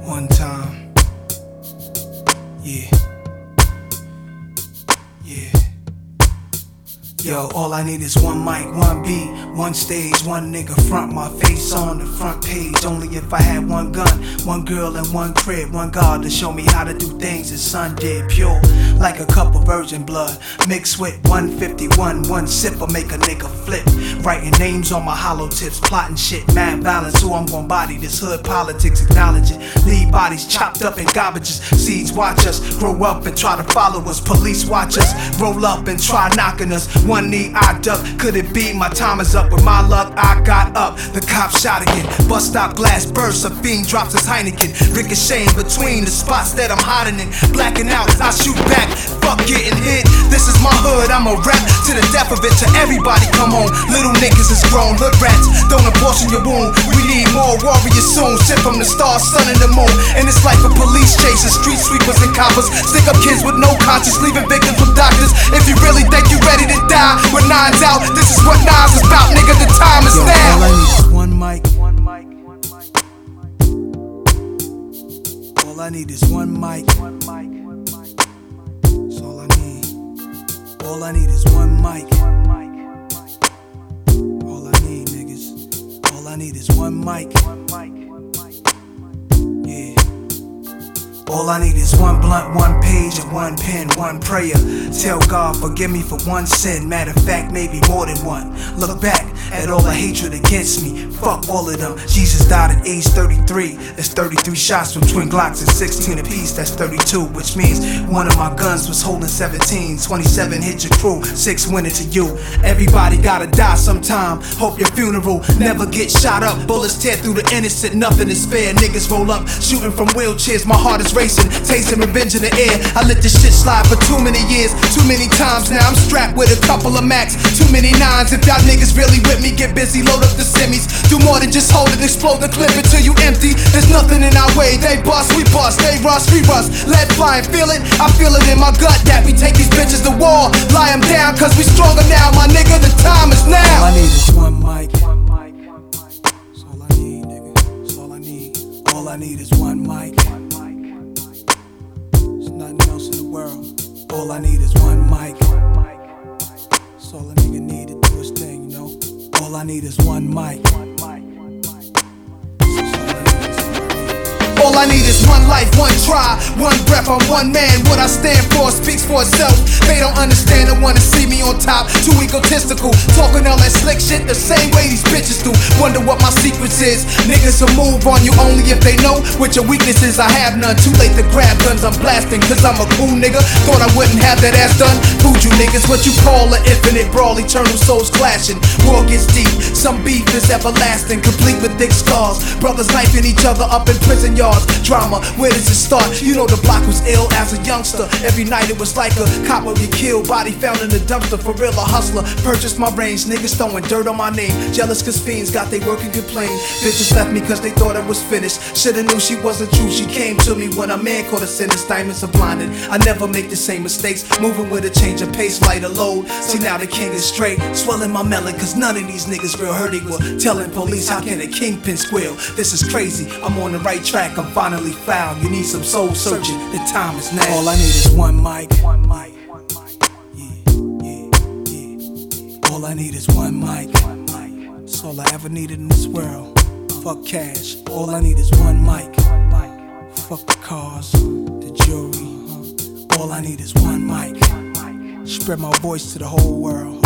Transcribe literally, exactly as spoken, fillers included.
One time. Yeah. Yeah. Yo, all I need is one mic, one beat, one stage, one nigga front my face on the front page. Only if I had one gun, one girl and one crib, one God to show me how to do things the sun did. Pure like a cup of virgin blood, mixed with one fifty-one. One sip will make a nigga flip. Writing names on my hollow tips, plotting shit, mad balance. Who I'm gon' body, this hood politics, acknowledge it. Leave bodies chopped up in garbages. Seeds watch us grow up and try to follow us. Police watch us roll up and try knocking us. One knee I duck, could it be my time is up? With my luck I got up, the cop shot again. Bus stop glass bursts, a fiend drops his Heineken. Ricocheting between the spots that I'm hiding in. Blacking out, I shoot back, fuck getting hit. This is my hood, I'm a rap to the death of it. To everybody come home, little niggas is grown. Hood rats, don't abortion your wound. We need more warriors soon. Sent from the stars, sun and the moon. And it's like a police chasing street sweepers and coppers. Stick up kids with no conscience, leaving victims with doctors. If you really think you ready to die with nines out, this is what nines is about, nigga. The time is Yo, now. All I need is one mic. One mic. One mic. All I need is one mic. One mic. One mic. That's all I need. All I need is one mic. One mic. All I need, niggas. All I need is one mic. One mic. Yeah. All I need is one blunt, one page, and one pen, one prayer. Tell God, forgive me for one sin. Matter of fact, maybe more than one. Look back at all the hatred against me. Fuck all of them. Jesus died at age thirty-three. That's thirty-three shots from twin Glocks and sixteen apiece. That's thirty-two, which means one of my guns was holding seventeen. twenty-seven hit your crew, six went into you. Everybody gotta die sometime. Hope your funeral never get shot up. Bullets tear through the innocent, nothing is fair. Niggas roll up, shooting from wheelchairs. My heart is racing, tasting revenge in the air. I let this shit slide for too many years, too many times. Now I'm strapped with a couple of Macs, too many nines. If y'all niggas really with me, get busy, load up the semis. Do more than just hold it, explode the clip until you empty. There's nothing in our way, they bust, we bust, they rush, we rust. Lead flying, feel it? I feel it in my gut that we take these bitches to war. Lie them down, cause we stronger now, my nigga, the time is now. All I need is one mic. One mic. That's all I need, nigga. That's all I need. All I need is one mic. There's nothing else in the world. All I need is one mic. That's all a nigga need to do his thing, you know. All I need is one mic. All I need is one life, one try, one breath. I'm one man. What I stand for speaks for itself. They don't understand and wanna see me on top. Too egotistical, talking all that slick shit the same way these bitches do. Wonder what my secrets is. Niggas will move on you only if they know what your weakness is. I have none. Too late to grab guns. I'm blasting cause I'm a cool nigga. Thought I wouldn't have that ass done. Food you niggas, what you call an infinite brawl. Eternal souls clashing. War gets deep. Some beef is everlasting, complete with thick scars. Brothers knifing each other up in prison yards. Drama, where does it start? You know the block was ill as a youngster. Every night it was like a cop would get killed. Body found in the dumpster, for real a hustler. Purchased my range, niggas throwing dirt on my name. Jealous cause fiends got they work and complain. Bitches left me cause they thought it was finished. Shoulda knew she wasn't true, she came to me when a man caught a sentence. Diamonds are blinded, I never make the same mistakes. Moving with a change of pace, lighter load. See now the king is straight, swelling my melon cause none of these niggas real hurt equal. Telling police how can a kingpin squeal? This is crazy, I'm on the right track, I'm finally found. You need some soul searching, the time is now. All I need is one mic. One mic. Yeah, yeah, yeah. All I need is one mic. That's all I ever needed in this world. Fuck cash. All I need is one mic. Fuck the cars, the jewelry. All I need is one mic. Spread my voice to the whole world.